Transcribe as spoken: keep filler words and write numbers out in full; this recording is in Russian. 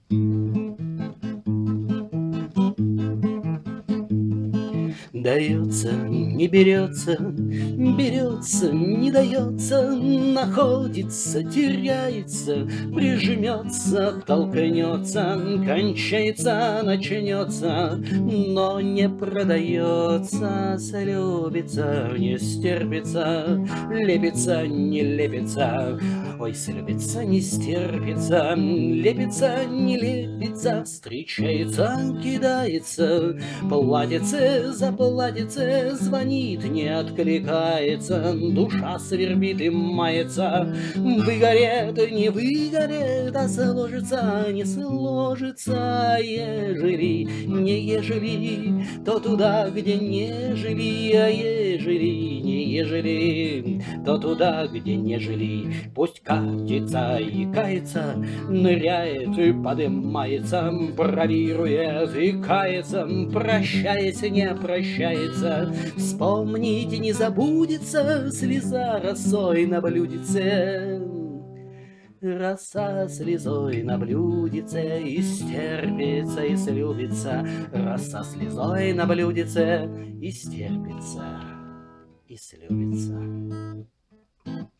Дается, не берется, берется, не дается, находится, теряется, прижмется, толкнется, кончается, начнется, но не продается, слюбится, не стерпится, лепится, не лепится. Ой, слюбится, не стерпится, лепится, не лепится, встречается, кидается, платьице за платьице звонит, не откликается, душа свербит и мается, выгорит, не выгорит, а сложится, не сложится, ежели, не ежели, то туда, где не жили, а ежели, не ежели, то туда, где не жили. Пусть катится и кается, ныряет и подымается, бравирует и кается, прощается, не прощается. Вспомните, не забудется слеза росой на блюдеце. Роса слезой на блюдеце и стерпится, и слюбится. Роса слезой на блюдеце и стерпится, и слюбится.